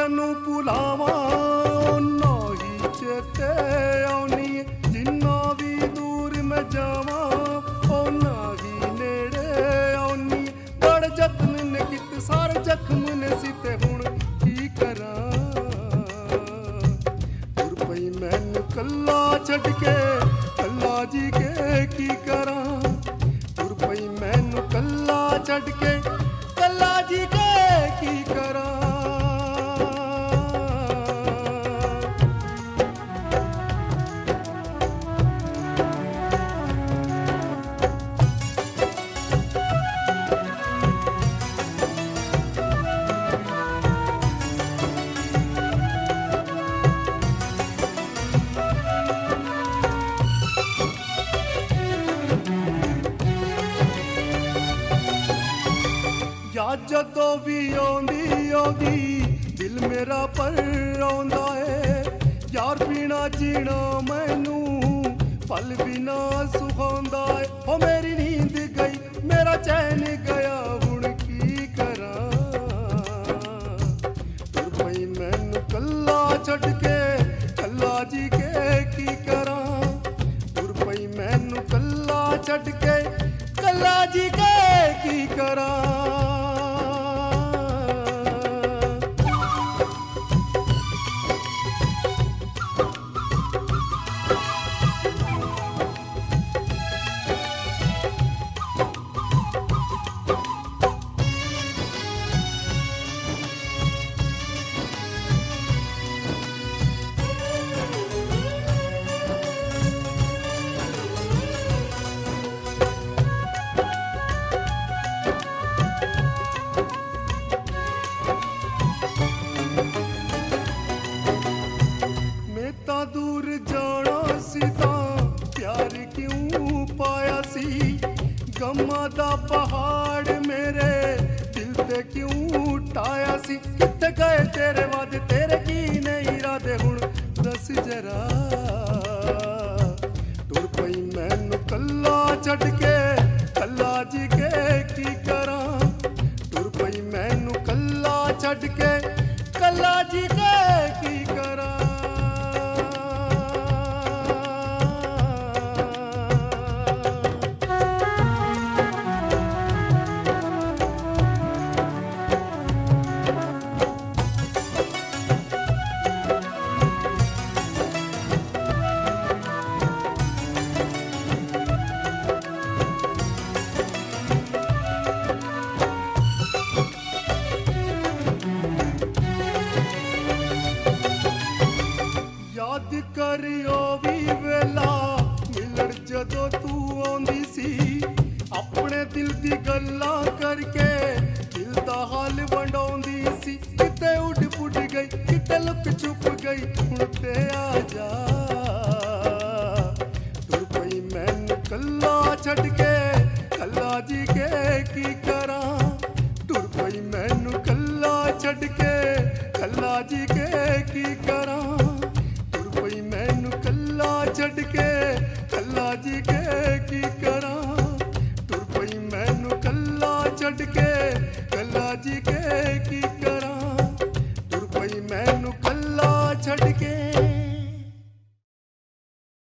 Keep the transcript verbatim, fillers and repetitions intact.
ਤੈਨੂੰ ਭੁਲਾਵਾਂ ਨਾ ਹੀ ਚੇਤੇ ਆਉਣੀ, ਜਿੰਨਾ ਵੀ ਦੂਰ ਮੈਂ ਜਾਵਾਂ ਓਨਾ ਹੀ ਨੇੜੇ ਆਉਣੀ। ਬੜੇ ਯਤਨ ਨੇ ਕੀਤੇ ਸਾਰੇ ਜ਼ਖਮ ਨੇ ਸੀ ਤੇ ਹੁਣ ਕੀ ਕਰਾਂ। ਤੁਰ ਪਈ ਮੈਨੂੰ ਕੱਲਾ ਛੱਡ ਕੇ, ਕੱਲਾ ਜੀ ਕੇ ਕੀ ਕਰਾਂ। ਤੁਰ ਪਈ ਮੈਨੂੰ ਕੱਲਾ ਛੱਡ ਕੇ, ਕੱਲਾ ਜੀ ਕੇ ਕੀ ਕਰਾਂ। ਯਾਦ ਜਦੋਂ ਵੀ ਆਉਂਦੀ ਆਉਂਦੀ ਦਿਲ ਮੇਰਾ ਪਰ ਰੋਂਦਾ ਏ। ਯਾਰ ਬਿਨਾ ਜੀਣਾ ਮੈਨੂੰ ਪਲ ਬਿਨਾ ਸੁਹਾਉਂਦਾ ਏ। ਹੋ ਮੇਰੀ ਨੀਂਦ ਗਈ ਮੇਰਾ ਚੈਨ ਗਿਆ ਹੁਣ ਕੀ ਕਰਾਂ। ਤੁਰ ਪਈ ਮੈਨੂੰ ਕੱਲਾ ਛੱਡ ਕੇ, ਕੱਲਾ ਜੀ ਕੇ ਕੀ ਕਰਾਂ। ਤੁਰ ਪਈ ਮੈਨੂੰ ਕੱਲਾ ਛੱਡ ਕੇ, ਕੱਲਾ ਜੀ ਕੇ ਕੀ ਕਰਾਂ। दूर जाना सी तां प्यार क्यों पाया सी। गमां दा पहाड़ मेरे दिल ते क्यों टाया सी। कित्थे गए तेरे वादे तेरे की नहीं इरादे हुण दस जरा। टुर पई मैनू कल्ला छड्ड के, कल्ला जी के की करा। टुर पई मैनू कल्ला छड्ड के, कल्ला जी के की करा। याद करियो भी वेला मिलण जदों तू आउंदी सी। अपने दिल दी गल्लां करके दिल दा हाल वंडाउंदी सी। किते उड़ पुड़ गई किते लुक छुप गई हुण ते आ जा। टुर पई मैनू कल्ला छड्ड के, कल्ला जी के की करा। टुर पई मैनू कल्ला छड्ड के, कल्ला जी के की करा। मैनू कल्ला छड्ड के, कल्ला जी के की करा। टुर पई मैनू कल्ला छड्ड के,